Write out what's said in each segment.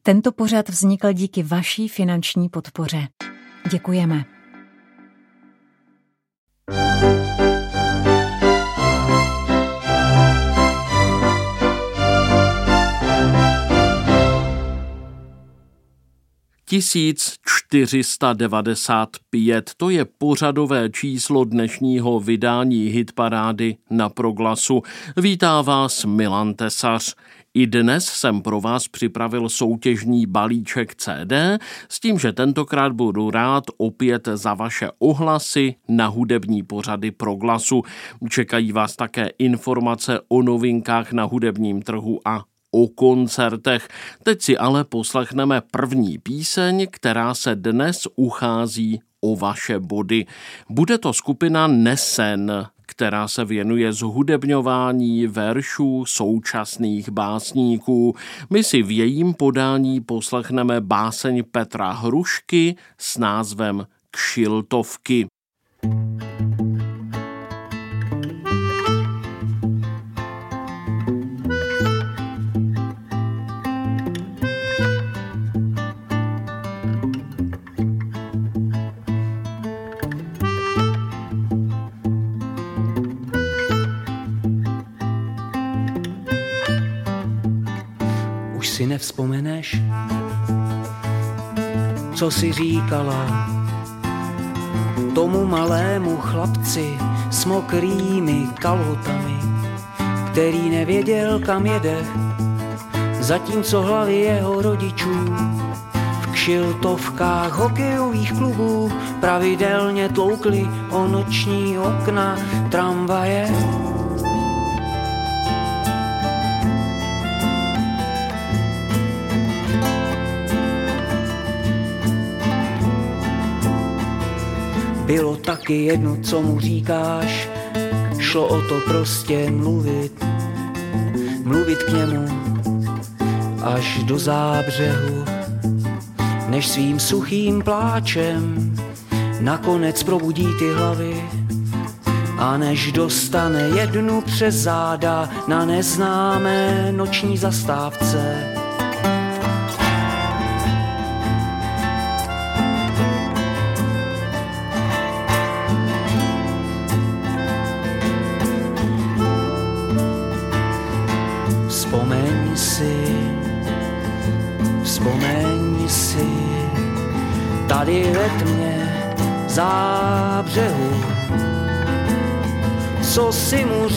Tento pořad vznikl díky vaší finanční podpoře. Děkujeme. Tisíc 495, to je pořadové číslo dnešního vydání Hitparády na Proglasu. Vítá vás Milan Tesař. I dnes jsem pro vás připravil soutěžní balíček CD s tím, že tentokrát budu rád opět za vaše ohlasy na hudební pořady Proglasu. Čekají vás také informace o novinkách na hudebním trhu a o koncertech. Teď si ale poslechneme první píseň, která se dnes uchází o vaše body. Bude to skupina Nesen, která se věnuje zhudebňování veršů současných básníků. My si v jejím podání poslechneme báseň Petra Hrušky s názvem Kšiltovky. Si nevzpomeneš, co si říkala tomu malému chlapci s mokrými kalhotami, který nevěděl, kam jede, zatímco hlavy jeho rodičů v kšiltovkách hokejových klubů pravidelně tloukly o noční okna tramvaje. Bylo taky jedno, co mu říkáš, šlo o to prostě mluvit k němu až do zábřehu, než svým suchým pláčem nakonec probudí ty hlavy a než dostane jednu přes záda na neznámé noční zastávce. Vzpomeň si, tady ve tmě zábřehu, co si mu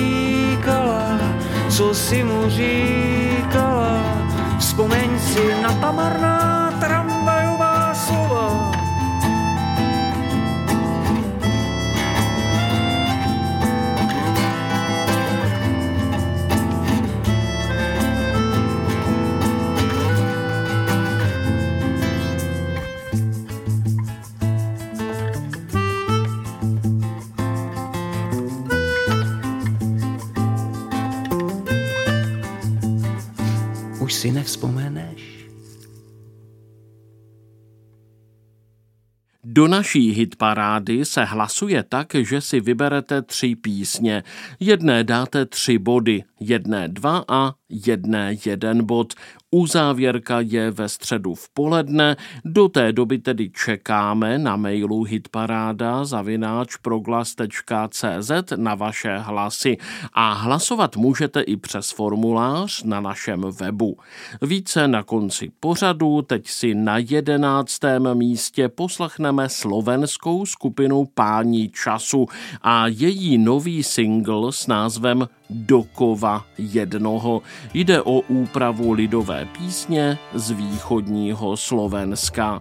říkala, vzpomeň si na ta marná tramvajová slova. Už si nevzpomeneš? Do naší hitparády se hlasuje tak, že si vyberete 3 písně. Jedné dáte 3 body, jedné 2 a jedné 1 bod. Uzávěrka je ve středu v poledne, do té doby tedy čekáme na mailu hitparáda@proglas.cz na vaše hlasy a hlasovat můžete i přes formulář na našem webu. Více na konci pořadu, teď si na 11. místě poslechneme slovenskou skupinu Páni času a její nový singl s názvem Dokova jednoho. Jde o úpravu lidové písně z východního Slovenska.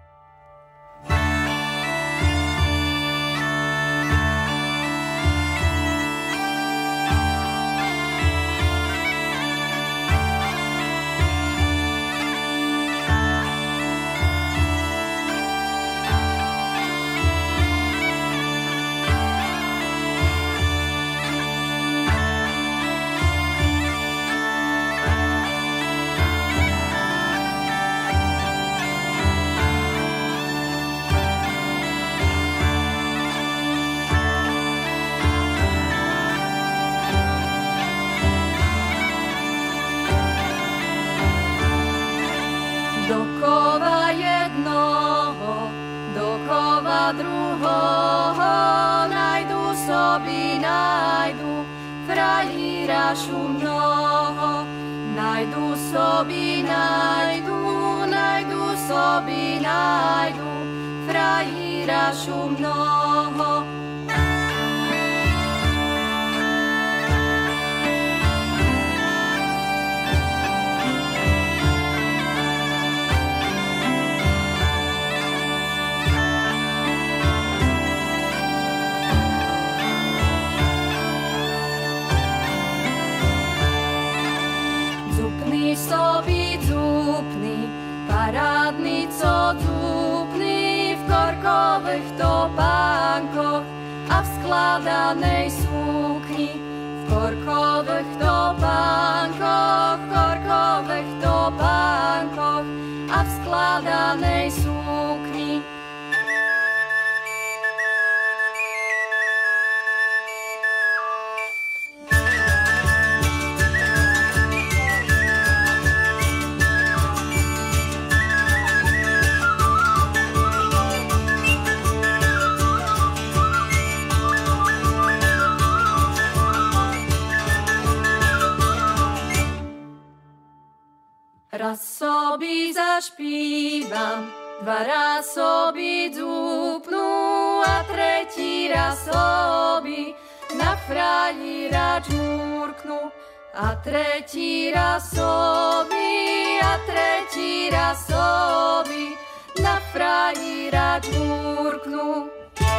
Do kova jednoho, do kova druhoho, najdu sobi, najdu frajíra šumnoho. Najdu sobi, najdu sobi, najdu frajíra šumnoho. Sobi dzupni, parádny, co dzupni v korkových topánkoch a v skladanej sukni. V korkových topánkoch a v skladanej sukni. Raz sobi zašpívam, dvaraz sobi dzúpnu a tretí raz sobi na frajíra čmúrknu. A tretí raz sobi na frajíra čmúrknu.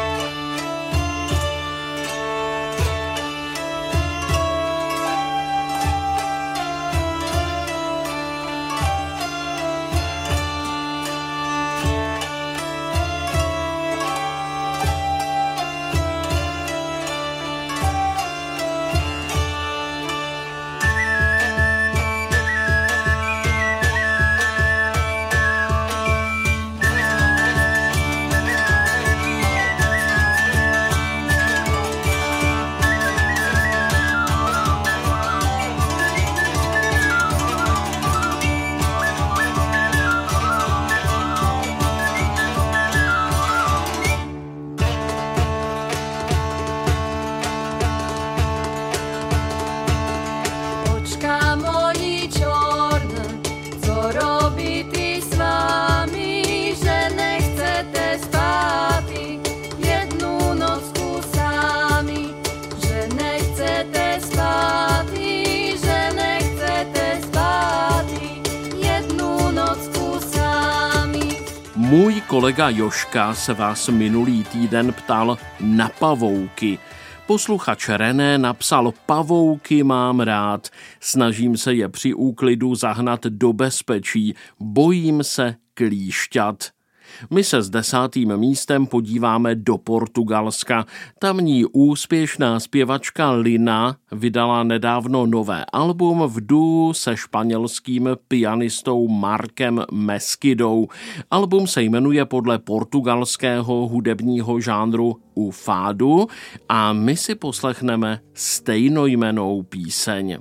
Můj kolega Joška se vás minulý týden ptal na pavouky. Posluchač René napsal: pavouky mám rád, snažím se je při úklidu zahnat do bezpečí, bojím se klíšťat. My se s 10. místem podíváme do Portugalska. Tamní úspěšná zpěvačka Lina vydala nedávno nové album v duu se španělským pianistou Markem Mesquidou. Album se jmenuje podle portugalského hudebního žánru o fado a my si poslechneme stejnojmennou píseň.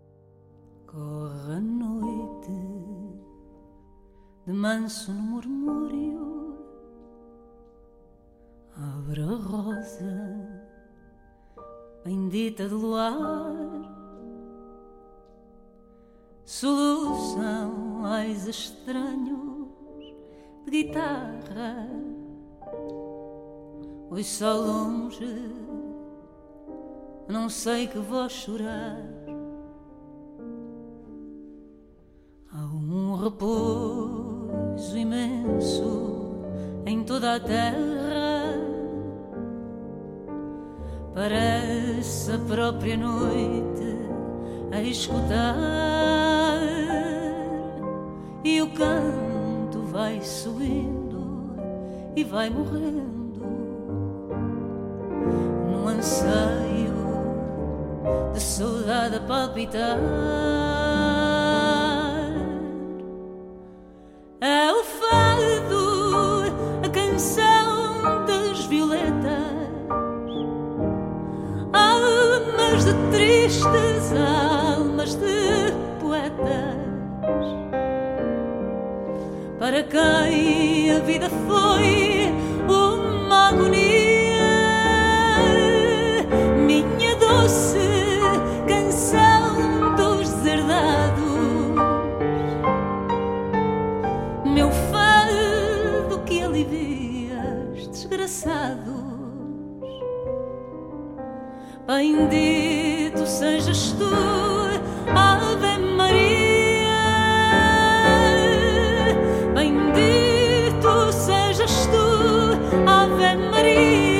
De manso no murmúrio, abre a rosa bendita do luar, soluçam ais estranhos de guitarra, ouço ao longe, não sei que voz chorar. Há repouso imenso em toda a terra, parece a própria noite a escutar, e o canto vai subindo e vai morrendo num anseio de saudade a palpitar. É o fado, a canção das violetas, almas de tristes, almas de poetas. para quem a vida foi uma agonia. Minha doce canção dos deserdados, meu fardo que alivias desgraçados. Bendito sejas tu, Ave Maria. Bendito sejas tu, Ave Maria.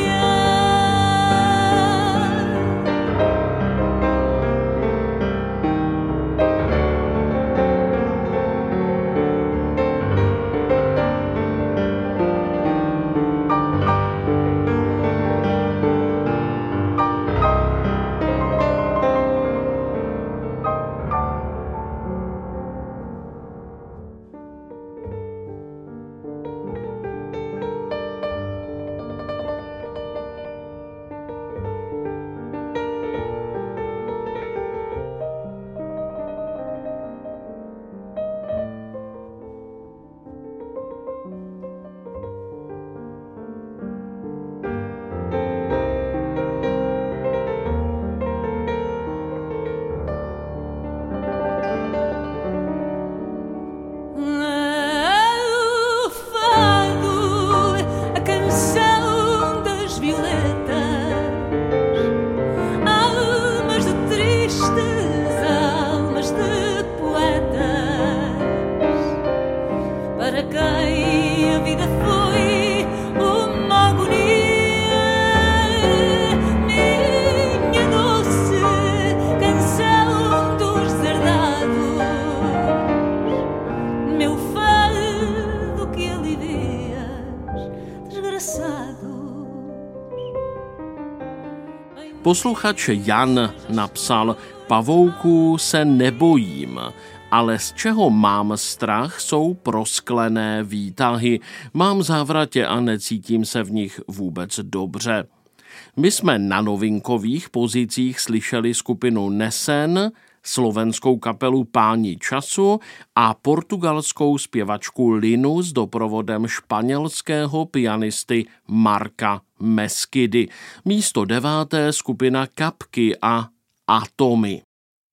Posluchač Jan napsal: Pavouků se nebojím, ale z čeho mám strach, jsou prosklené výtahy. Mám závratě a necítím se v nich vůbec dobře. My jsme na novinkových pozicích slyšeli skupinu Nesen, slovenskou kapelu Páni času a portugalskou zpěvačku Linu s doprovodem španělského pianisty Marka Mesquidy. Místo 9. skupina Kapky a Atomy.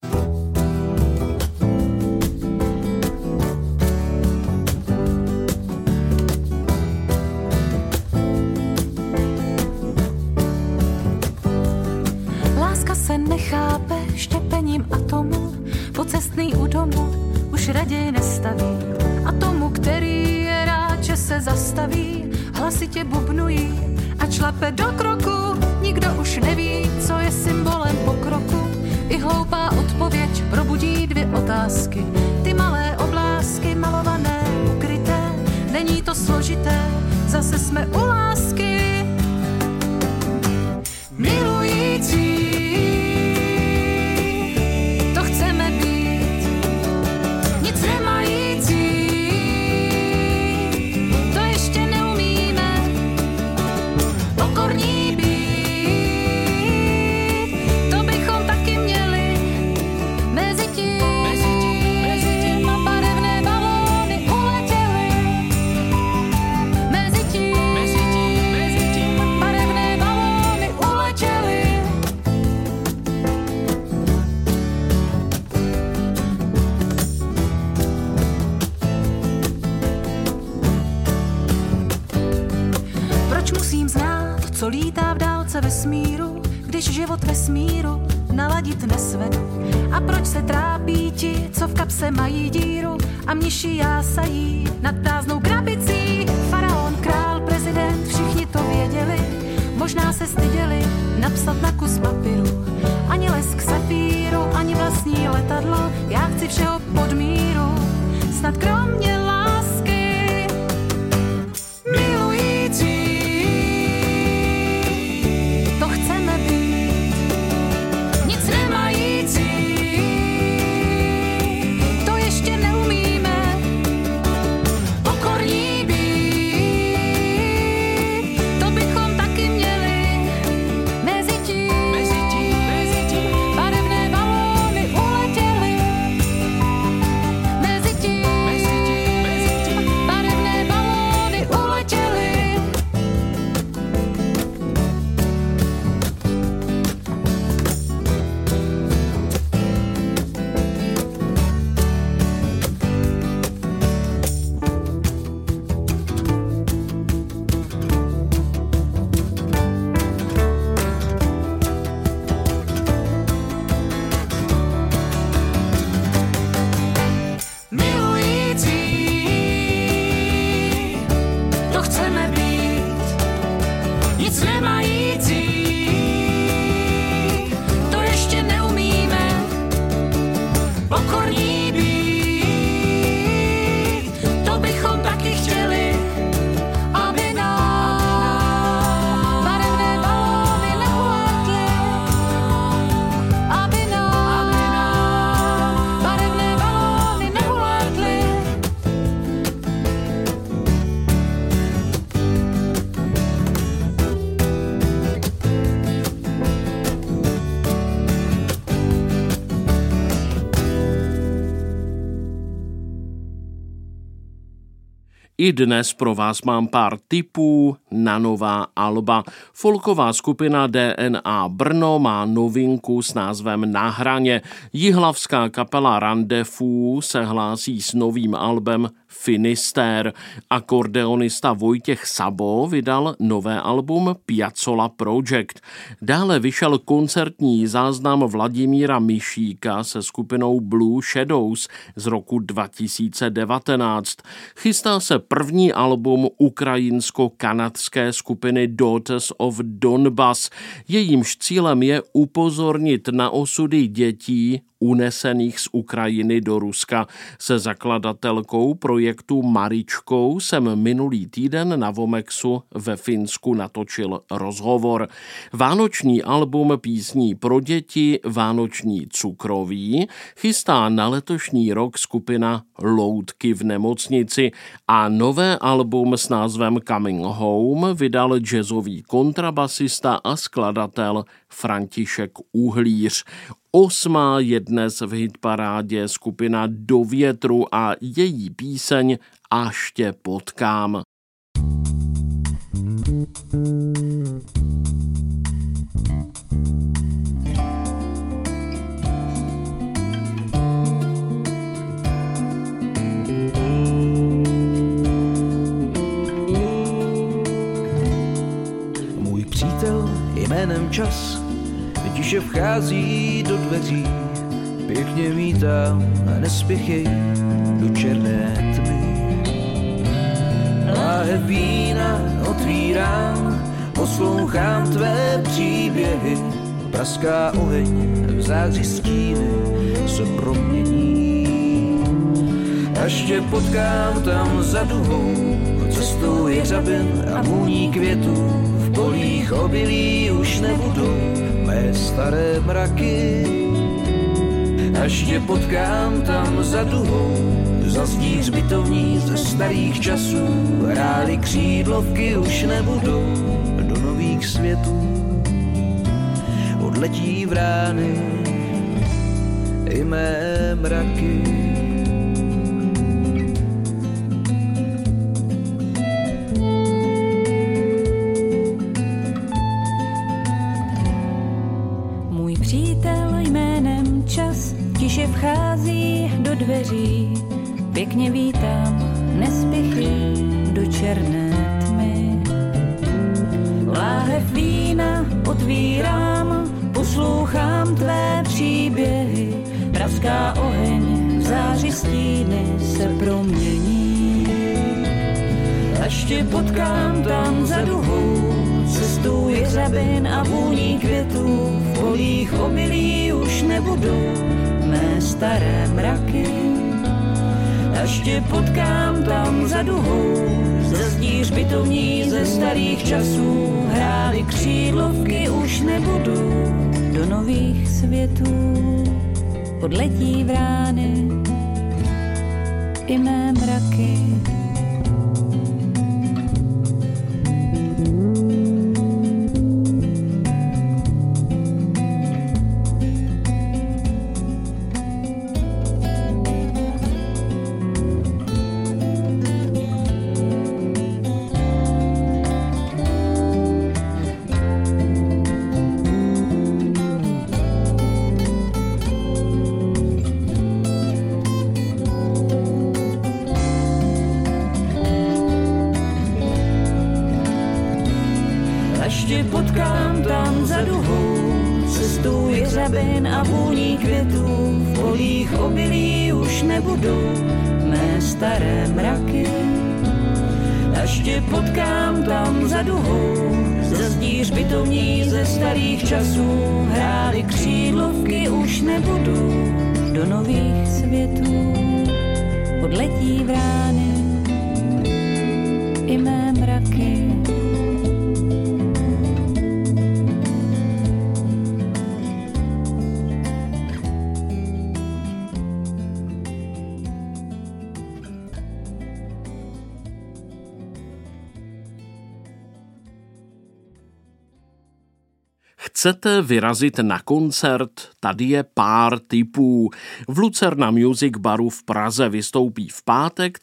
Láska se nechápe štěpením atomu, pocestný u domu už raději nestaví. Atomu, který je rád, že se zastaví, hlasitě bubnují a šlape do kroku. Nikdo už neví, co je symbolem pokroku. I hloupá odpověď probudí 2 otázky. Ty malé oblásky, malované, ukryté, není to složité, zase jsme u lásky. Milující, to chceme být, nic nemající, to ještě neumíme, pokorní být, to bychom taky měli, mezi tím barevné balóny uletěly, mezi tím barevné balóny uletěly. Proč musím znát, co lítá v dálce vesmíru, když život vesmíru naladit nesvedu? A proč se trápí ti, co v kapse mají díru a mniši jásají nad prázdnou krabicí? Faraon, král, prezident, všichni to věděli, možná se styděli napsat na kus papíru. Ani lesk safíru, ani vlastní letadlo, já chci všeho pod míru, snad kromě lásky. Milující, to chceme být, nic nemající, to ještě neumíme, pokorní být, to bychom taky měli, mezi tím barevné balóny uletěly, mezi tím I dnes pro vás mám pár tipů na nová alba. Folková skupina DNA Brno má novinku s názvem Na hraně. Jihlavská kapela Rendezvous se hlásí s novým albem Finister. Akordeonista Vojtěch Sabo vydal nové album Piazzolla Project. Dále vyšel koncertní záznam Vladimíra Mišíka se skupinou Blue Shadows z roku 2019. Chystá se první album ukrajinsko-kanadské skupiny Daughters of Donbass. Jejímž cílem je upozornit na osudy dětí unesených z Ukrajiny do Ruska. Se zakladatelkou projektu Maričkou jsem minulý týden na Vomexu ve Finsku natočil rozhovor. Vánoční album písní pro děti Vánoční cukroví chystá na letošní rok skupina Loutky v nemocnici a nové album s názvem Coming Home vydal jazzový kontrabasista a skladatel František Uhlíř. 8. je dnes v hitparádě skupina Do větru a její píseň Až tě potkám. Můj přítel jménem Čas tiše vchází do dveří, pěkně vítám a nespěchej do černé tmy. Láhev vína otvírám, poslouchám tvé příběhy, praská oheň v září stíny se promění. Až tě potkám tam za duhou, cestou jeřabin a vůní květů, v polích obilí už nebudou mé staré mraky. Až tě potkám tam za duhou, zazní hřbitovní ze starých časů, hrály křídlovky už nebudou do nových světů. Odletí vrány i mé mraky. Tiše vchází do dveří, pěkně vítám, nespěchej do černé tmy. Láhev vína otvírám, poslouchám tvé příběhy, praská oheň v září stíny se promění. Až tě potkám tam za duhou, cestou jeřabin a vůní květů, v polích obilí už nebudou mé staré mraky. Až tě potkám tam za duhou, zazdí hřbitovní ze starých časů, hrály křídlovky už nebudou do nových světů. Odletí vrány i mé mraky. Až tě potkám tam za duhou, cestou jeřabin a vůní květů, v polích obilí už nebudou mé staré mraky. Až tě potkám tam za duhou, zazdí hřbitovní ze starých časů, hrály křídlovky už nebudou do nových světů. Odletí vrány i mé mraky. Chcete vyrazit na koncert? Tady je pár tipů. V Lucerna Music Baru v Praze vystoupí v pátek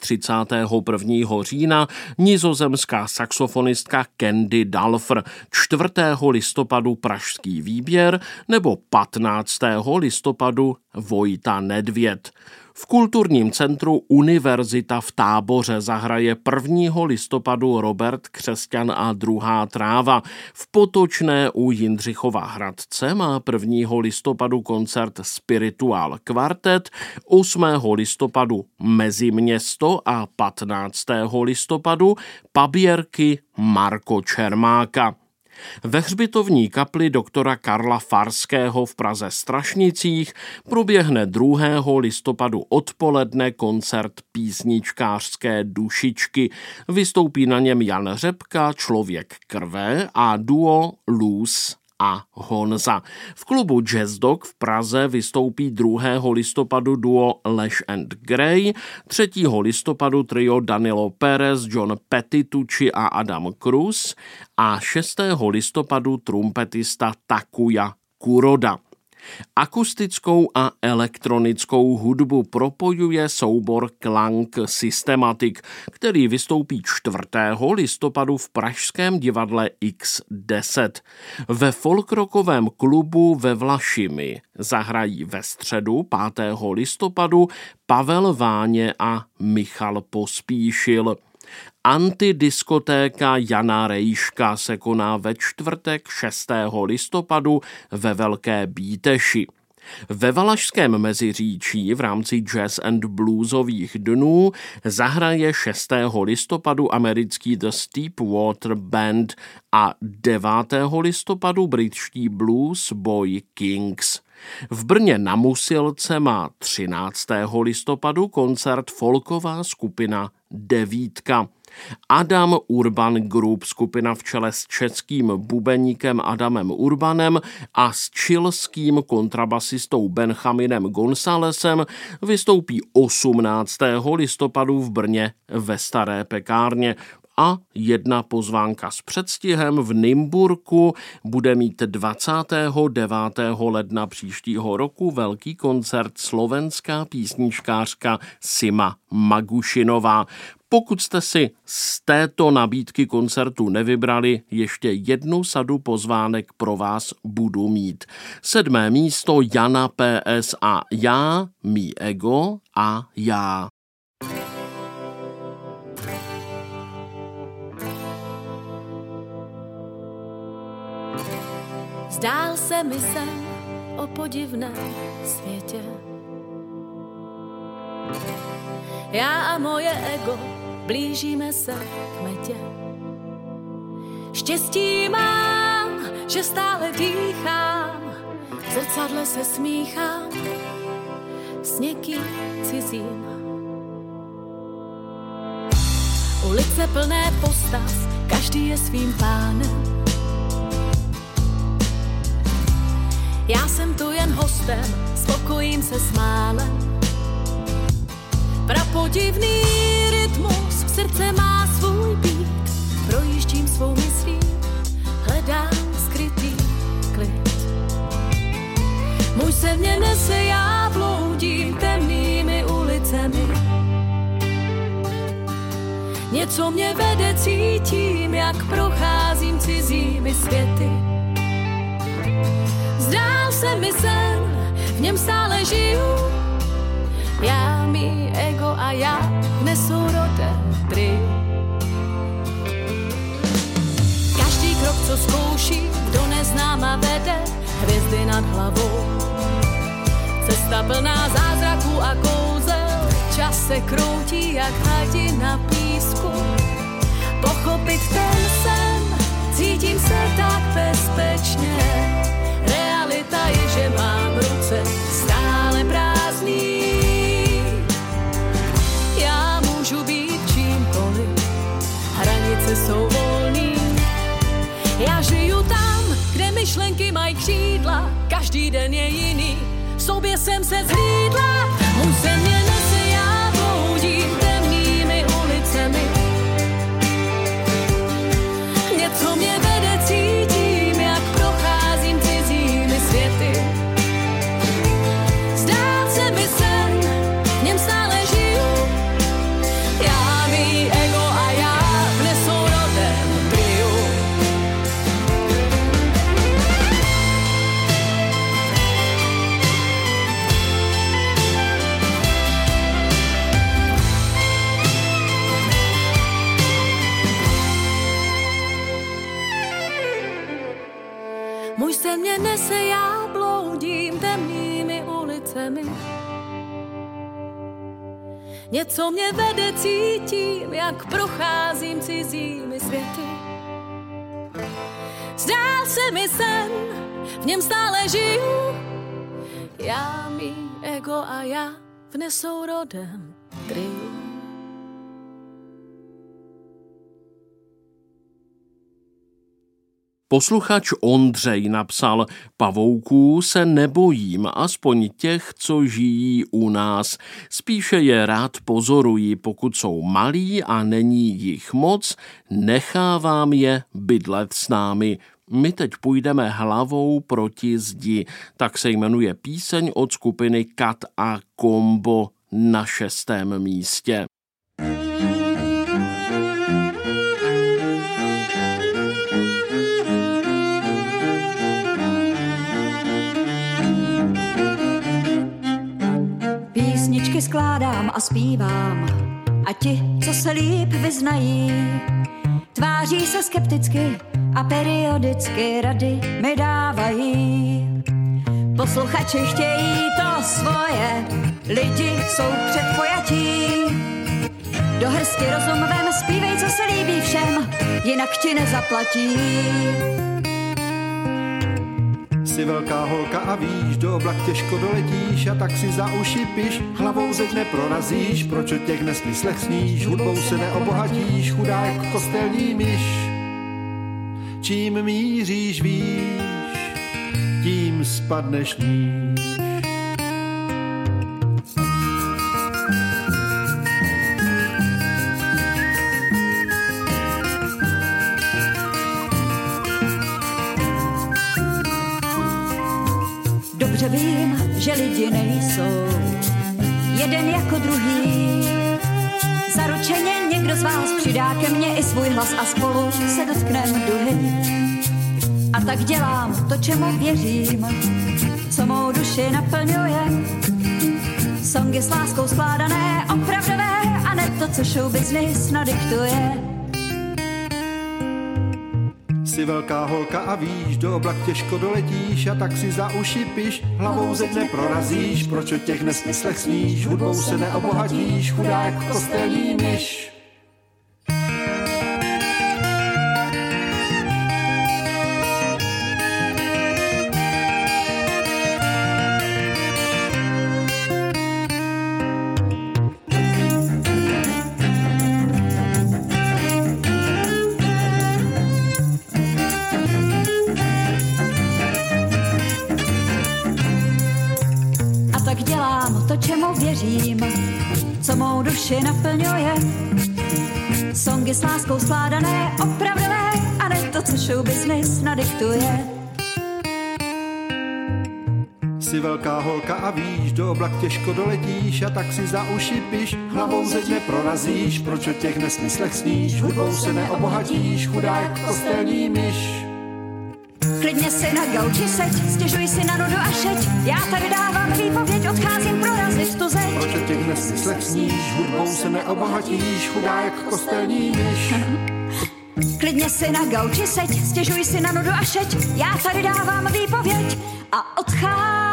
31. října nizozemská saxofonistka Candy Dulfer, 4. listopadu pražský Výběr nebo 15. listopadu Vojta Nedvěd. V kulturním centru Univerzita v Táboře zahraje 1. listopadu Robert Křesťan a druhá tráva. V Potočné u Jindřichova Hradce má 1. listopadu koncert Spiritual Quartet, 8. listopadu Meziměsto a 15. listopadu Paběrky Marko Čermáka. Ve hřbitovní kapli doktora Karla Farského v Praze Strašnicích proběhne 2. listopadu odpoledne koncert písničkářské dušičky. Vystoupí na něm Jan Řepka, Člověk krve a duo Luz a Honza. V klubu Jazz Dog v Praze vystoupí 2. listopadu duo Lash and Gray, 3. listopadu trio Danilo Pérez, John Petitucci a Adam Cruz a 6. listopadu trumpetista Takuya Kuroda. Akustickou a elektronickou hudbu propojuje soubor Klang Systematic, který vystoupí 4. listopadu v pražském divadle X10. Ve folkrockovém klubu ve Vlašimi zahrají ve středu 5. listopadu Pavel Váně a Michal Pospíšil. Antidiskotéka Jana Rejška se koná ve čtvrtek 6. listopadu ve Velké Bíteši. Ve Valašském Meziříčí v rámci Jazz and Bluesových dnů zahraje 6. listopadu americký The Steepwater Band a 9. listopadu britští Blues Boy Kings. V Brně na Musilce má 13. listopadu koncert folková skupina Devítka. Adam Urban Group, skupina v čele s českým bubeníkem Adamem Urbanem a s chilským kontrabasistou Benjaminem Gonzálesem, vystoupí 18. listopadu v Brně ve Staré pekárně. A jedna pozvánka s předstihem v Nymburku bude mít 29. ledna příštího roku velký koncert slovenská písničkářka Sima Magušinová. Pokud jste si z této nabídky koncertu nevybrali, ještě jednu sadu pozvánek pro vás budu mít. 7. místo Jana PS a Já, mý ego a já. Zdál se mi sen o podivném světě. Já a moje ego blížíme se k metě. Štěstí mám, že stále dýchám, v zrcadle se smíchám s někým cizím. Ulice plné postav, každý je svým pánem. Já jsem tu jen hostem, spokojím se s málem. Prapodivný rytmus v srdce má svůj beat. Projíždím svou myslí, hledám skrytý klid. Můj sen mě nese, já bloudím temnými ulicemi. Něco mě vede, cítím, jak procházím cizími světy. Zdál se mi sen, v něm stále žiju. Já, mý ego a já v nesourodé. Každý krok, co zkouší, do neznáma vede, hvězdy nad hlavou. Cesta plná zázraků a kouzel, čas se kroutí jak hadi na písku. Pochopit ten sen, cítím se tak bezpečně. Realita je, že mám ruce stále prázdný. Já můžu být čímkoliv, hranice jsou volný. Já žiju tam, kde myšlenky mají křídla, každý den je jiný, v sobě jsem se zhlídla. Můj sen mě nese, já bloudím temnými ulicemi. Něco mě vede, cítím, jak procházím mý ego a já v nesourodém triu. Můj sen mě nese, já bloudím temnými ulicemi. Něco mě vede, cítím, jak procházím cizími světy. Zdál se mi sen, v něm stále žiju. Já, mý ego a já v nesourodém triu. Posluchač Ondřej napsal: pavouků se nebojím, aspoň těch, co žijí u nás. Spíše je rád pozoruji, pokud jsou malí a není jich moc, nechávám je bydlet s námi. My teď půjdeme hlavou proti zdi. Tak se jmenuje píseň od skupiny Kat a Kombo na 6. místě. Písničky skládám a zpívám a ti, co se líp vyznají, tváří se skepticky a periodicky rady mi dávají. Posluchači chtějí to svoje, lidi jsou předpojatí. Do hrsti rozum vem, zpívej, co se líbí všem, jinak ti nezaplatí. Jsi velká holka a víš, do oblak těžko doletíš a tak si za uši piš, hlavou zeď neprorazíš, proč o těch nesmyslech sníš, hudbou se neobohatíš, chudá jak kostelní myš. Čím míříš výš, tím spadneš níž. Dobře vím, že lidi nejsou jeden jako druhý. Zaručeně někdo z vás přidá ke mně i svůj hlas a spolu se dotknem duhy. A tak dělám to, čemu věřím, co mou duši naplňuje. Songy s láskou skládané, opravdové a ne to, co show business nadiktuje. Jsi velká holka a víš, do oblak těžko doletíš a tak si za uši piš, hlavou zeď neprorazíš, proč o těch nesmyslech sníš, hudbou se neobohatíš, chudá jak kostelní myš. Čemu věřím, co mou duši naplňuje. Songy s láskou skládané, opravdové a ne to, co show business nadiktuje. Jsi velká holka a víš, do oblak těžko doletíš a tak si za uši piš, hlavou zeď neprorazíš, proč o těch nesmyslech sníš, hudbou se neobohatíš, chudá jak kostelní myš. Klidně si na gauči seď, stěžuj si na nudu a šeť, já tady dávám výpověď, odcházím prorazit tu zeď. Proč o těch nesmyslech sníš, hudbou se neobohatíš, chudá jak kostelní myš. Klidně si na gauči seď, stěžuj si na nudu a šeť, já tady dávám výpověď a odcházím.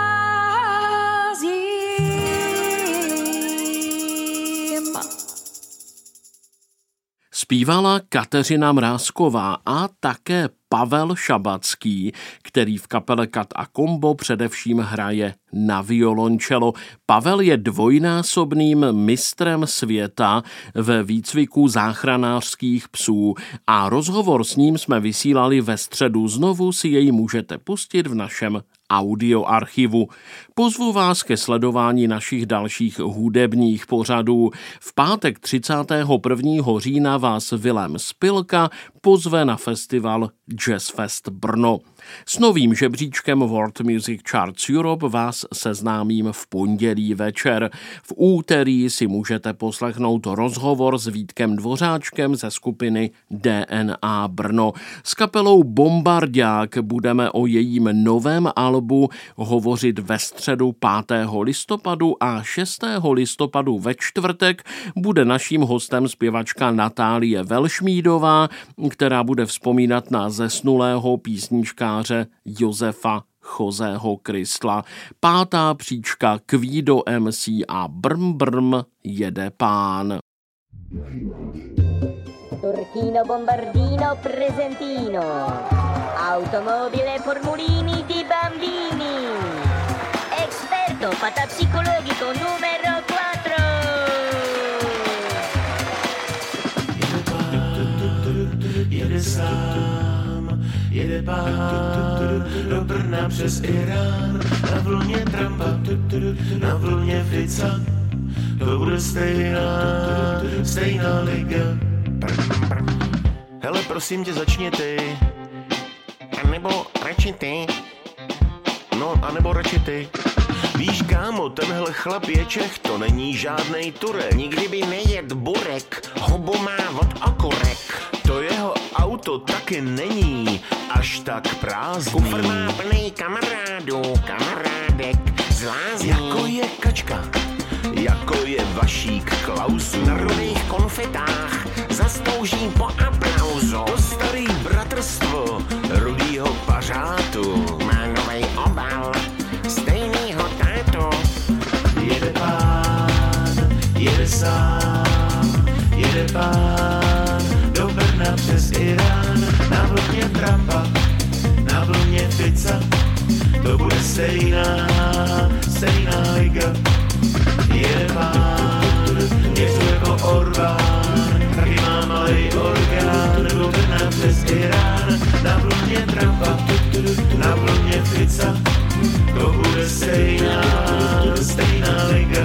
Zpívala Kateřina Mrázková a také Pavel Šabacký, který v kapele Kat a Kombo především hraje na violončelo. Pavel je dvojnásobným mistrem světa ve výcviku záchranářských psů a rozhovor s ním jsme vysílali ve středu. Znovu si jej můžete pustit v našem audioarchivu. Pozvu vás ke sledování našich dalších hudebních pořadů. V pátek 31. října vás Vilém Spilka pozve na festival Jazz Fest Brno. S novým žebříčkem World Music Charts Europe vás seznámím v pondělí večer. V úterý si můžete poslechnout rozhovor s Vítkem Dvořáčkem ze skupiny DNA Brno. S kapelou Bombardák budeme o jejím novém albu hovořit ve středu 5. listopadu a 6. listopadu ve čtvrtek bude naším hostem zpěvačka Natálie Velšmídová, která bude vzpomínat na zesnulého písničkáře Josefa Joseho Kristla. 5. příčka Kvído MC a Brm Brm jede pán. Turchino, Bombardino, Presentino, automobile, formulini di bambini, esperto, patapsicologico numero 4. Jede sám, jede pán, do Brna přes Irán, na vlně Trumpa, na vlně Fica, to bude stejná liga. Hele, prosím tě, začni ty. A nebo radši ty. No, a nebo radši ty. Víš, kámo, tenhle chlap je Čech, to není žádnej Turek. Nikdy by nejet burek, hubu má od okurek. To jeho auto taky není až tak prázdný. Kufr má plnej kamarádek, z lázní. Jako je Kačka, jako je Vašík Klausů. Na rudých konfetách zastouží po aplauzu. To starý bratrstvo rudýho pařátu má novej obal, stejnýho tátu. Jede pán, jede sám, jede pán, do Brna přes Irán, na vlně Trumpa, na vlně Fica, to bude stejná liga. Jede pán, něco jako Orbán, taky má malej orgán, do Brna přes Irán, na vlně Trumpa, na vlně Fica, to bude stejná liga.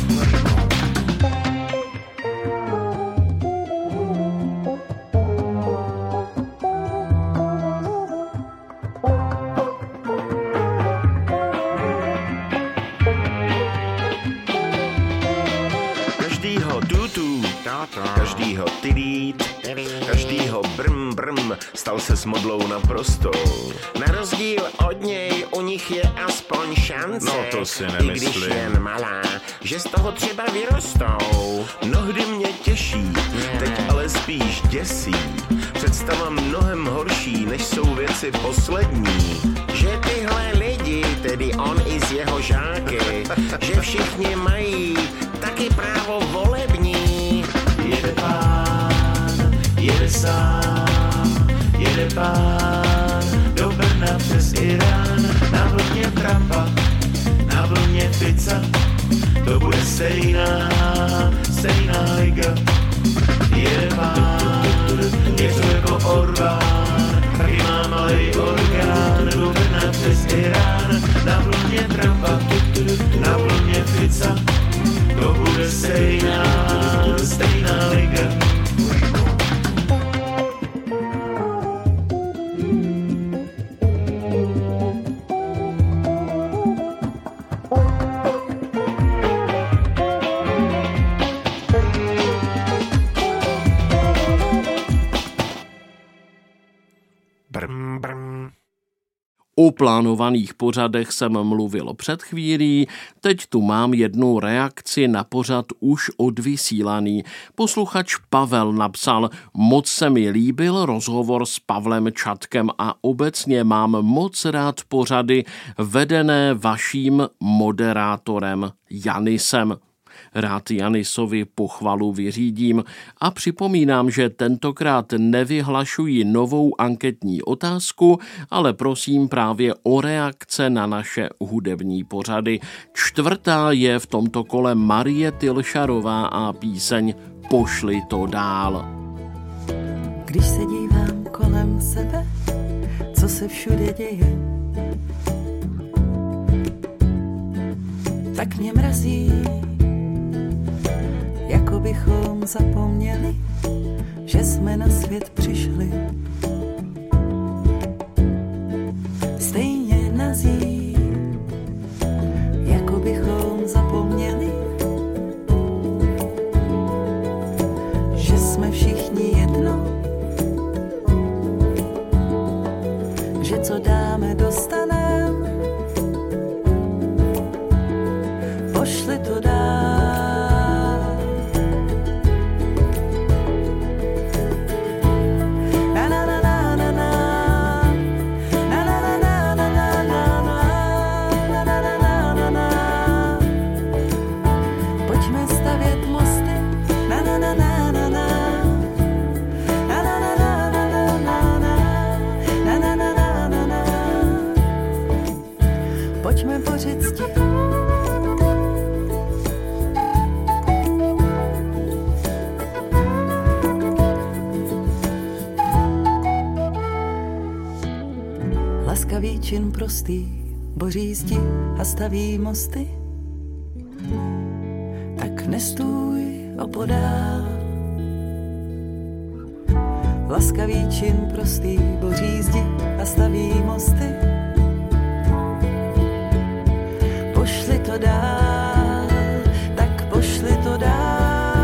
Každýho tidít, každýho brm, stal se s modlou naprostou. Na rozdíl od něj u nich je aspoň šance, No to si nemyslím. I když jen malá, že z toho třeba vyrostou. Mnohdy mě těší, teď ale spíš děsí. Představa mnohem horší, než jsou věci poslední. Že tyhle lidi, tedy on i z jeho žáky, že všichni mají taky právo volební. Jede pán, jede sám, jede pán, do Brna přes Irán, na vlně Trumpa, na vlně Fica, to bude stejná liga. Jede pán, něco jako Orbán, taky má malej orgán, do Brna přes Irán, na vlně Trumpa, na vlně Fica, to bude stejná liga. Brm, brm. O plánovaných pořadech jsem mluvil před chvílí, teď tu mám jednu reakci na pořad už odvysílaný. Posluchač Pavel napsal: moc se mi líbil rozhovor s Pavlem Čatkem a obecně mám moc rád pořady vedené vaším moderátorem Janisem. Rád Janisovi pochvalu vyřídím a připomínám, že tentokrát nevyhlašuji novou anketní otázku, ale prosím právě o reakce na naše hudební pořady. 4. je v tomto kole Marie Tylšarová a píseň Pošli to dál. Když se dívám kolem sebe, co se všude děje, tak mě mrazí, jako bychom zapomněli, že jsme na svět přišli. Laskavý čin prostý, boří zdi a staví mosty. Tak nestůj opodál. Laskavý čin prostý, boří zdi a staví mosty. Pošli to dál, tak pošli to dál.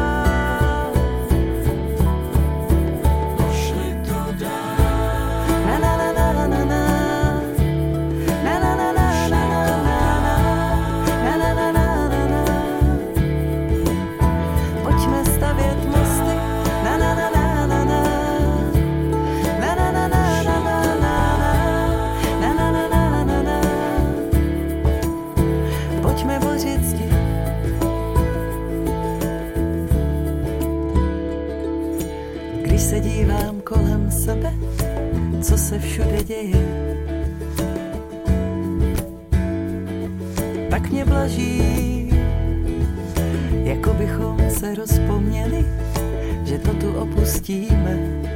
Se dívám kolem sebe, co se všude děje, tak mě blaží, jako bychom se rozpomněli, že to tu opustíme.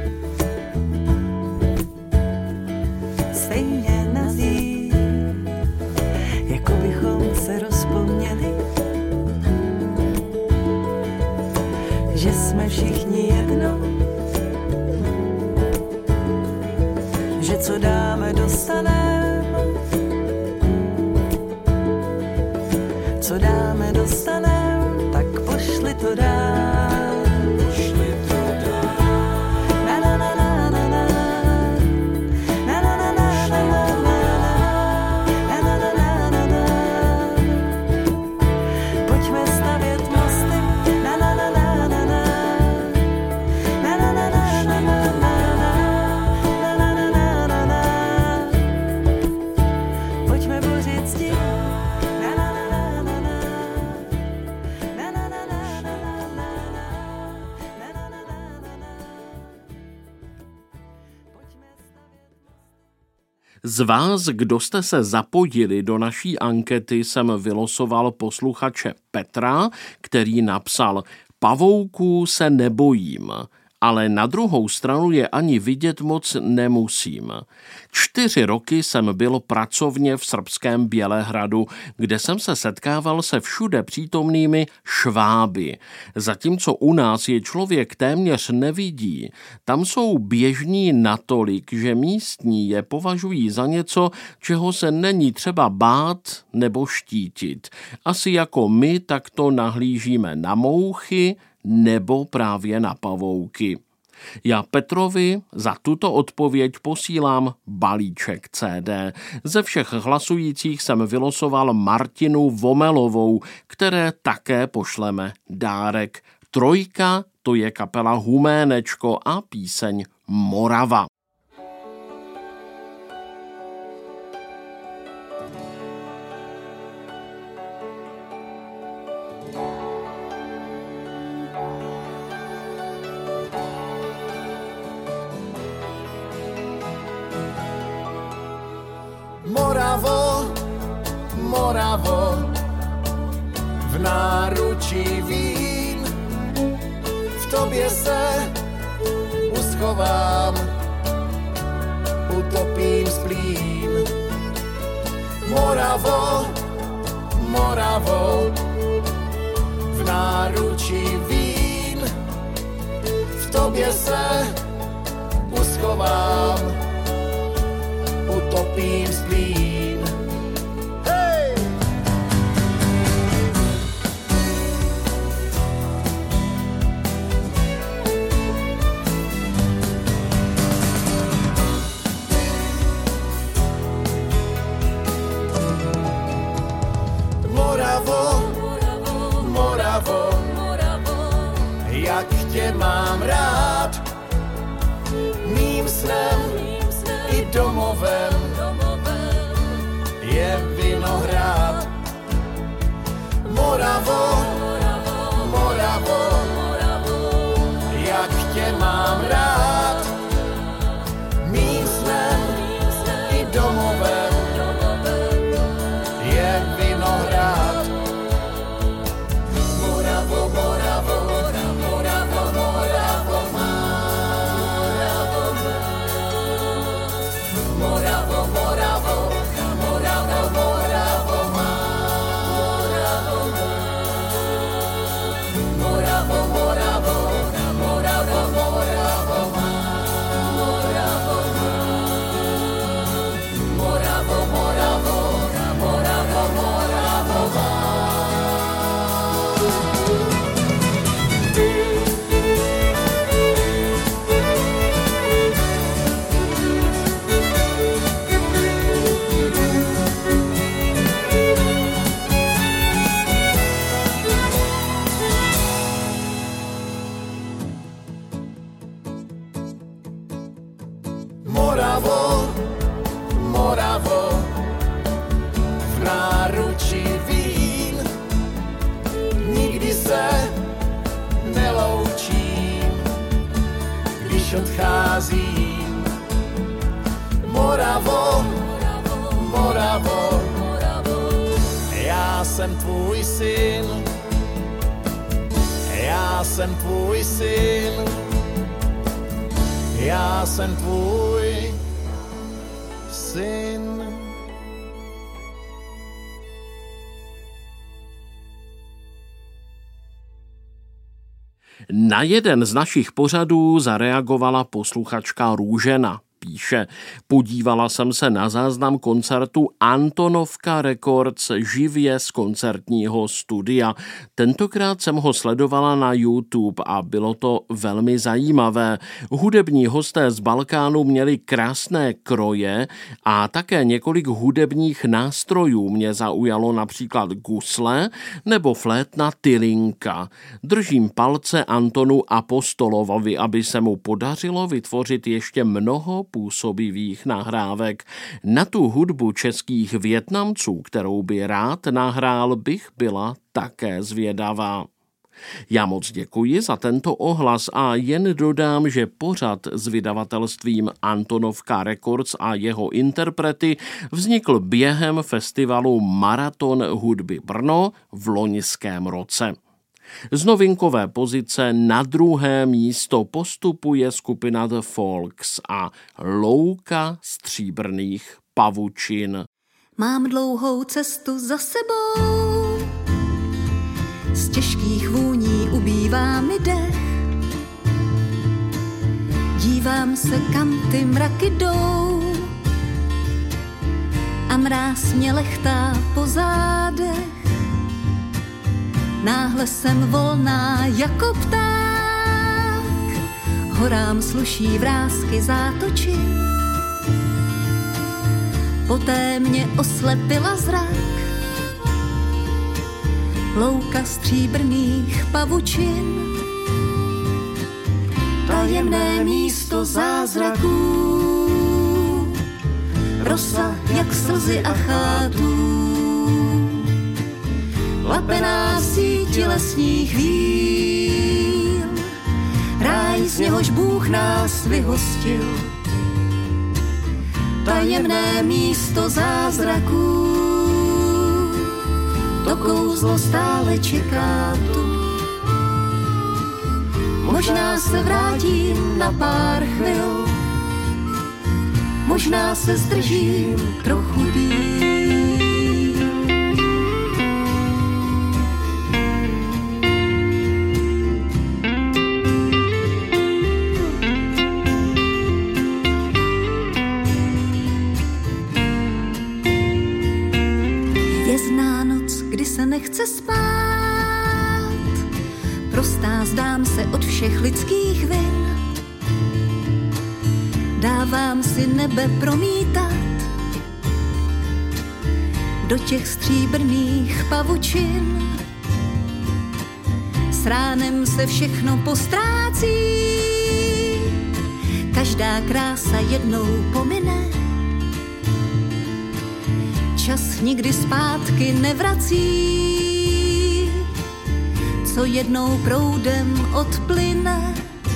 Stejně nazí, jako bychom se rozpomněli, že jsme všichni jedno, že co dáme, dostanem. Co dáme, dostanem, tak pošli to dál. Pošli to dál. Na na na na na na. Na na na na na na. Na na na na na na. Pojďme stavět mosty. Na na na na na na. Na na na na na na. Z vás, kdo jste se zapojili do naší ankety, jsem vylosoval posluchače Petra, který napsal: Pavouků se nebojím, ale na druhou stranu je ani vidět moc nemusím. 4 roky jsem byl pracovně v srbském Bělehradu, kde jsem se setkával se všude přítomnými Šváby. Zatímco u nás je člověk téměř nevidí, tam jsou běžní natolik, že místní je považují za něco, čeho se není třeba bát nebo štítit. Asi jako my takto nahlížíme na mouchy nebo právě na pavouky. Já Petrovi za tuto odpověď posílám balíček CD. Ze všech hlasujících jsem vylosoval Martinu Vomelovou, které také pošleme dárek. 3, to je kapela Huménečko a píseň Morava. Moravo, Moravo, v náručí vín, v tobě se uschovám, utopím splín. Moravo, Moravo, v náručí vín, v tobě se uschovám, utopím splín. Hej! Moravo, Moravo, jak tě mám rád, mým snem i domovem Moravo, Moravo, v náručí vín, nikdy se neloučím, když odcházím. Moravo, Moravo, já jsem tvůj syn, já jsem tvůj syn, já jsem tvůj syn. Na jeden z našich pořadů zareagovala posluchačka Růžena. Píše, podívala jsem se na záznam koncertu Antonovka Records živě z koncertního studia. Tentokrát jsem ho sledovala na YouTube a bylo to velmi zajímavé. Hudební hosté z Balkánu měli krásné kroje a také několik hudebních nástrojů. Mě zaujalo například gusle nebo flétna tylinka. Držím palce Antonu Apostolovovi, aby se mu podařilo vytvořit ještě mnoho působivých nahrávek. Na tu hudbu českých Vietnamců, kterou by rád nahrál, bych byla také zvědavá. Já moc děkuji za tento ohlas a jen dodám, že pořad s vydavatelstvím Antonovka Records a jeho interprety vznikl během festivalu Maraton hudby Brno v loňském roce. Z novinkové pozice na druhé místo postupuje skupina The Folks a Louka stříbrných pavučin. Mám dlouhou cestu za sebou, z těžkých vůní ubývá mi dech. Dívám se, kam ty mraky jdou a mráz mě lechtá po zádech. Náhle jsem volná jako pták, horám sluší vrásky zátočí. Poté mě oslepila zrak, louka stříbrných pavučin. Tajemné místo zázraků, rosa jak slzy achátů. Lapená síť lesních víl, ráj z něhož Bůh nás vyhostil. Tajemné místo zázraků, to kouzlo stále čeká tu. Možná se vrátím na pár chvil, možná se zdržím trochu díl. Nechce spát, prostá zdám se od všech lidských vin. Dávám si nebe promítat do těch stříbrných pavučin. S ránem se všechno postrácí, každá krása jednou pomine. Čas nikdy zpátky nevrací, co jednou proudem odplyne.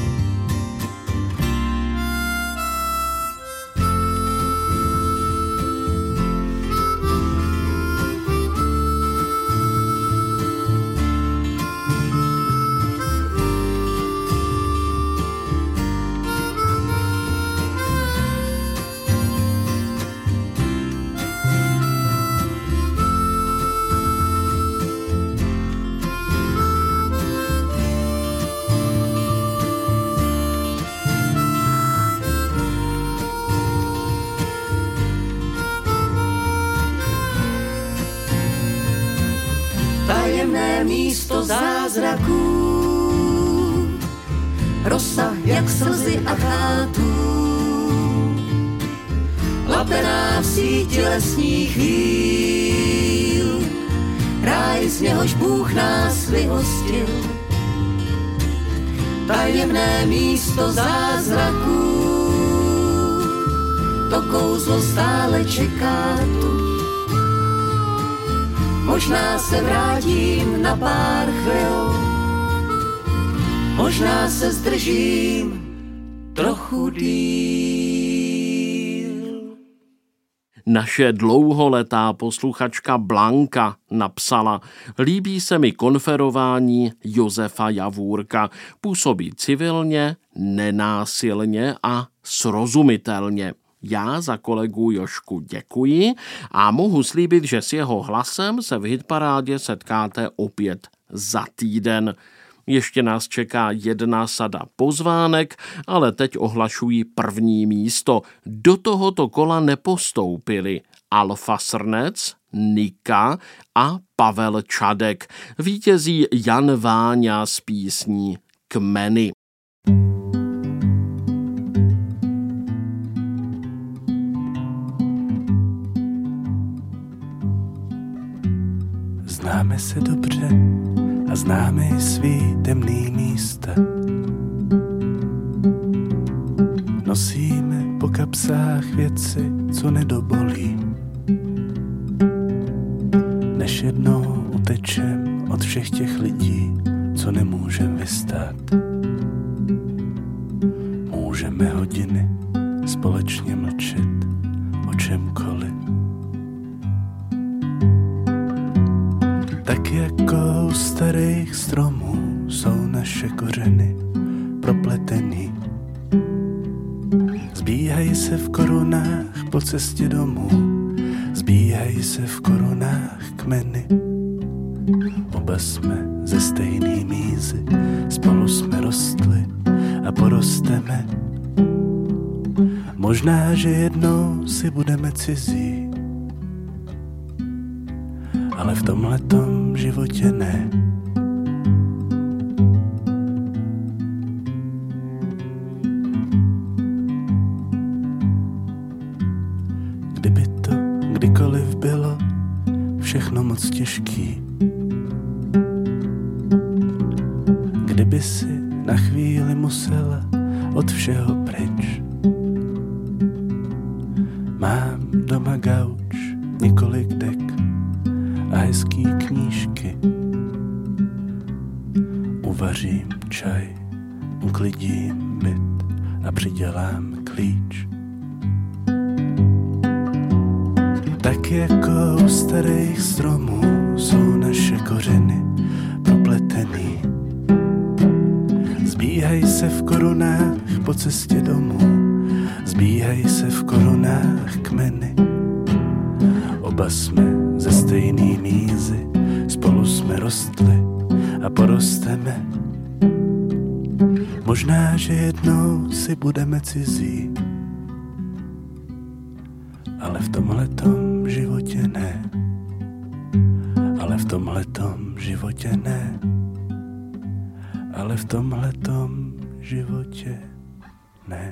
Tajemné místo zázraků, rosa jak slzy achátů. Lapená v síti lesních víl, ráj z něhož Bůh nás vyhostil. Tajemné místo zázraků, kouzlo stále čeká tu. Možná se vrátím na pár chvil, možná se zdržím trochu díl. Naše dlouholetá posluchačka Blanka napsala: líbí se mi konferování Josefa Javůrka. Působí civilně, nenásilně a srozumitelně. Já za kolegu Jožku děkuji a mohu slíbit, že s jeho hlasem se v Hitparádě setkáte opět za týden. Ještě nás čeká jedna sada pozvánek, ale teď ohlašují první místo. Do tohoto kola nepostoupili Alfa Srnec, Nika a Pavel Čadek. Vítězí Jan Váňa s písní Kmeny. Známe se dobře a známe i svý temný místa. Nosíme po kapsách věci, co nedobolí. Než jednou utečem od všech těch lidí, co nemůžem vystát. Můžeme hodiny společně mlčet o čemkoliv. Tak jako u starých stromů jsou naše kořeny propletený. Zbíhají se v korunách po cestě domů, zbíhají se v korunách kmeny. Oba jsme ze stejný mízy, spolu jsme rostli a porosteme. Možná, že jednou si budeme cizí, ale v tomhletom životě ne. Kdyby to kdykoliv bylo všechno moc těžký, kdyby si na chvíli musela od všeho pryč. Mám doma gauč, několik dek a hezký knížky. Uvařím čaj, uklidím byt a přidělám klíč. Tak jako u starých stromů jsou naše kořeny propletený. Zbíhají se v korunách po cestě domů, zbíhají se v korunách kmeny. Oba jsme ze stejný mízy, spolu jsme rostli a porosteme. Možná, že jednou si budeme cizí, ale v tomhletom životě ne. Ale v tomhletom životě ne. Ale v tomhletom životě ne.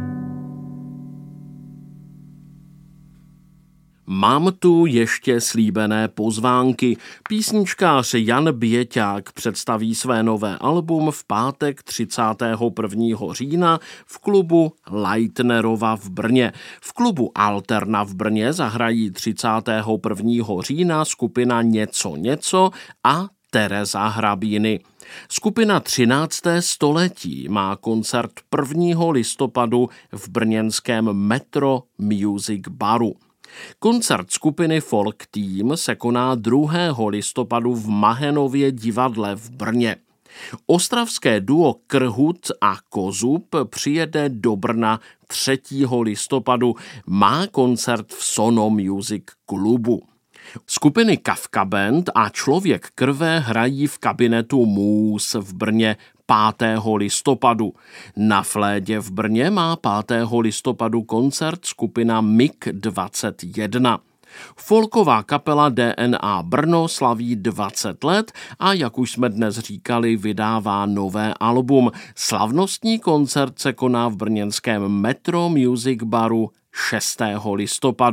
Mám tu ještě slíbené pozvánky. Písničkář Jan Běťák představí své nové album v pátek 31. října v klubu Leitnerova v Brně. V klubu Alterna v Brně zahrají 31. října skupina Něco a Tereza Hrabíny. Skupina 13. století má koncert 1. listopadu v brněnském Metro Music Baru. Koncert skupiny Folk Team se koná 2. listopadu v Mahenově divadle v Brně. Ostravské duo Krhut a Kozub přijede do Brna 3. listopadu. Má koncert v Sono Music klubu. Skupiny Kafka Band a Člověk krve hrají v kabinetu Můz v Brně 5. listopadu. Na Flédě v Brně má 5. listopadu koncert skupina MiG-21. Folková kapela DNA Brno slaví 20 let a jak už jsme dnes říkali, vydává nové album. Slavnostní koncert se koná v brněnském Metro Music Baru 6. listopadu.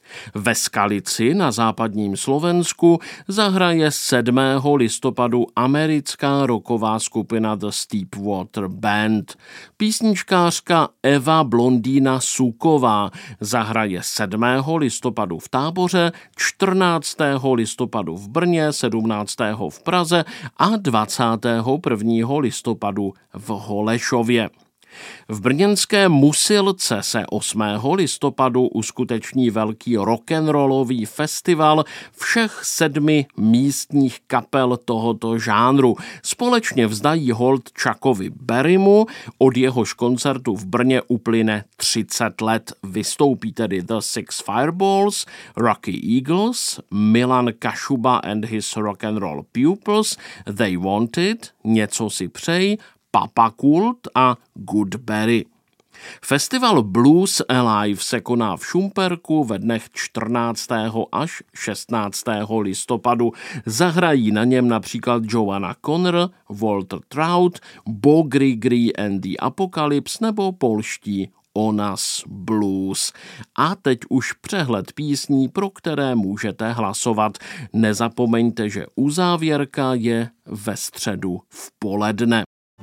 Ve Skalici na západním Slovensku zahraje 7. listopadu americká rocková skupina The Steepwater Band. Písničkářka Eva Blondýna Suková zahraje 7. listopadu v Táboře, 14. listopadu v Brně, 17. v Praze a 21. listopadu v Holešově. V brněnské Musilce se 8. listopadu uskuteční velký rock'n'rollový festival všech 7 místních kapel tohoto žánru. Společně vzdají hold Chuckovi Berrymu, od jehož koncertu v Brně uplyne 30 let. Vystoupí tedy The Six Fireballs, Rocky Eagles, Milan Kašuba and his rock'n'roll pupils, They Wanted, Něco si přej, Papa Kult a Goodberry. Festival Blues Alive se koná v Šumperku ve dnech 14. až 16. listopadu. Zahrají na něm například Joanna Connor, Walter Trout, Bo Grigri and the Apocalypse nebo polští Onas Blues. A teď už přehled písní, pro které můžete hlasovat. Nezapomeňte, že uzávěrka je ve středu v poledne.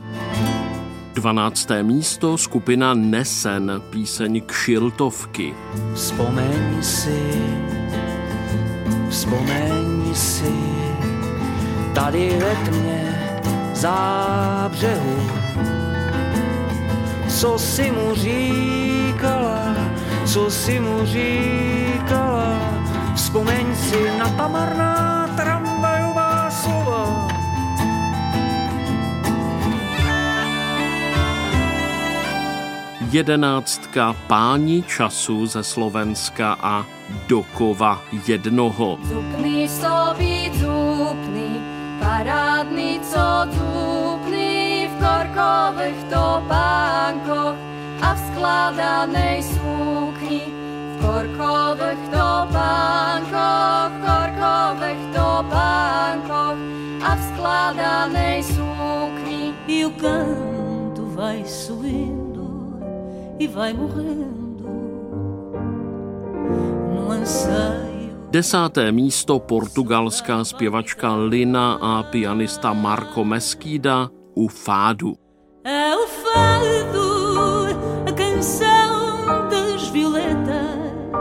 12. místo skupina Nesen, píseň Kšiltovky. Vzpomeň si, tady ve tmě zábřehu, co si mu říkala, vzpomeň si na ta marná tramvajová slova. Jedenáctka Páni času ze Slovenska a Dokova jednoho. Zupný sobí zupný, parádny co zupný, v korkových topánkoch a v skladanej sukni. V korkových topánkoch a v skladanej sukni. E o canto vai subindo e vai morrendo no ensaio. 10. místo portugalská zpěvačka Lina a pianista Marco Mesquida u Fado. É o fado, a canção das violetas,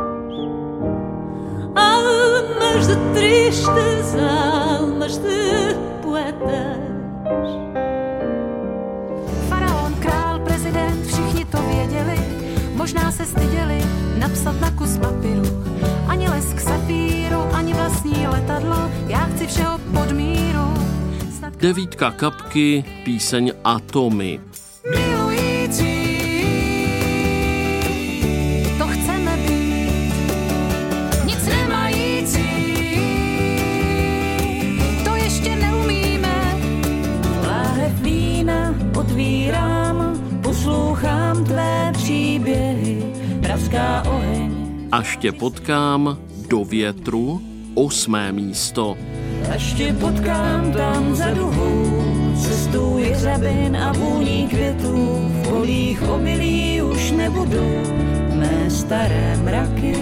almas de tristes, almas de poetas. Možná se styděli napsat na kus papíru, ani lesk safíru, ani vlastní letadlo, já chci všeho pod míru. 9. Kapky, píseň Atomy. Milující, to chceme být, nic nemající, to ještě neumíme. Láhev vína otvírám, poslouchám tvé příběhy, praská oheň. Až tě potkám do větru, 8. místo. Až tě potkám tam za duhou, cestou jeřabin a vůní květů, v polích obilí už nebudou mé staré mraky.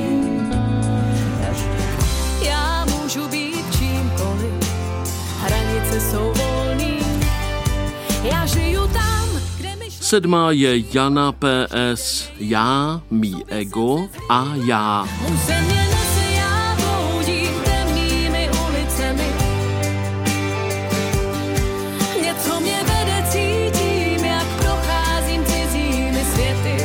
Já můžu být čímkoliv, hranice jsou volný, já žiju tam, 7. je Jana PS, já, mý ego a já. Země nese, já bloudím temnými ulicemi. Něco mě vede, cítím, jak procházím cizími světy.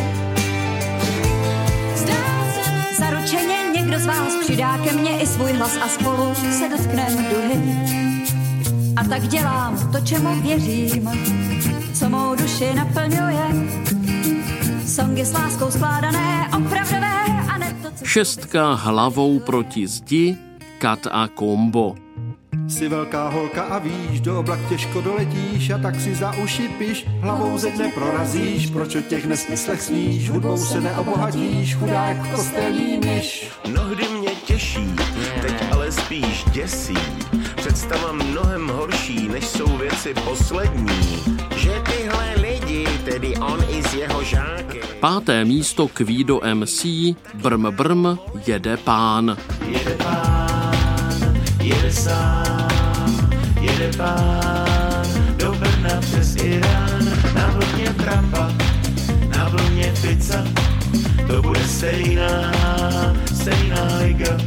Zdá se, zaručeně někdo z vás přidá ke mně i svůj hlas a spolu se dotkneme duhy. A tak dělám to, čemu věřím, co mou duši naplňuje. Songy s láskou skládané, opravdové a ne to, co... 6. hlavou proti zdi, Kat a Kombo. Jsi velká holka a víš, do oblak těžko doletíš a tak si za uši piš, hlavou zeď neprorazíš, proč o těch nesmyslech sníš, hudbou se neobohatíš, chudák kostelní myš. Mnohdy mě těší, teď ale spíš děsí, představa mnohem horší, než jsou věci poslední, že tyhle lidi, tedy on i z jeho žáky, 5. místo Kvído MC Brm brm jede pán. Jede pán, jede sám, jede pán do Brna přes Irán, na vlně Trumpa, na vlně Fica, to bude stejná liga.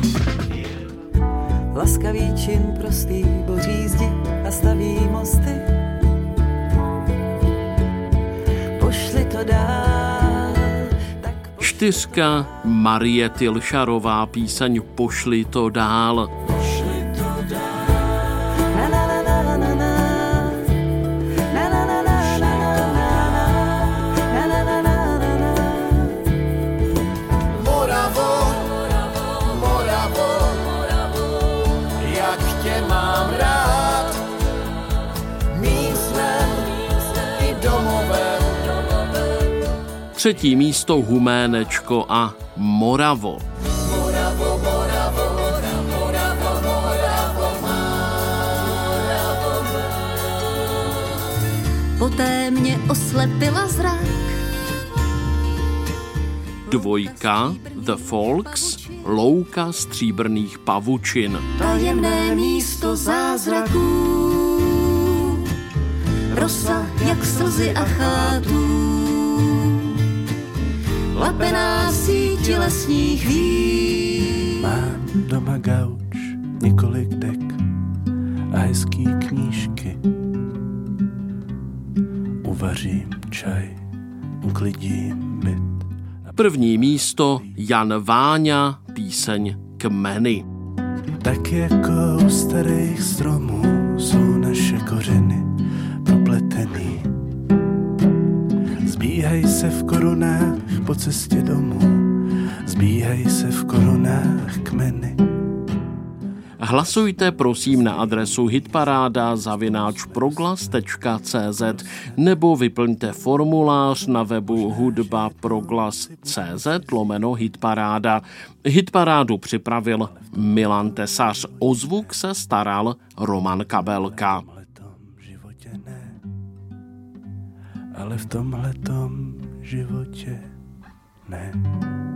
Laskavý čin prostý boří zdi a staví mosty. Pošli to dál. 4. Marie Tilšarová, píseň Pošli to dál. Tě mám rád, mým snem i domovem. 3. místo Huménečko a Moravo. Moravo, Moravo, Moravo, Moravo, Moravo. Poté mě oslepila zrak. 2. The Folks, Louka stříbrných pavučin. Tajemné místo zázraků, rosa jak slzy a chátů, lapená síť lesních vín. Mám doma gauč, několik dek a hezký knížky. Uvařím čaj, uklidím byt. 1. místo Jan Váňa, píseň Kmeny. Tak jako u starých stromů jsou naše kořeny propletený. Zbíhají se v korunách po cestě domů, zbíhají se v korunách kmeny. Hlasujte prosím na adresu hitparáda@proglas.cz nebo vyplňte formulář na webu hudbaproglas.cz/hitparáda. Hitparádu připravil Milan Tesař, o zvuk se staral Roman Kabelka. Ale v tomhletom životě ne.